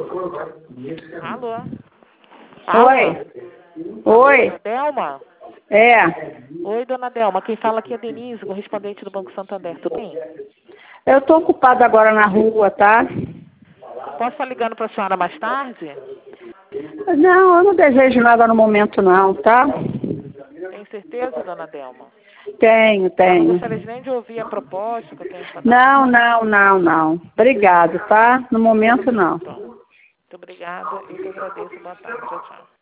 Alô? Oi. Oi. Delma? É. Oi, dona Delma. Quem fala aqui é Denise, correspondente do Banco Santander. Tudo bem? Eu tô ocupada agora na rua, tá? Posso estar ligando para a senhora mais tarde? Não, eu não desejo nada no momento não, tá? Tem certeza, dona Delma? Tenho. Eu não gostaria nem de ouvir a proposta que eu tenho para dar. Não. Obrigado, tá? No momento não. Muito obrigada. Eu que agradeço. Boa tarde. Tchau, tchau.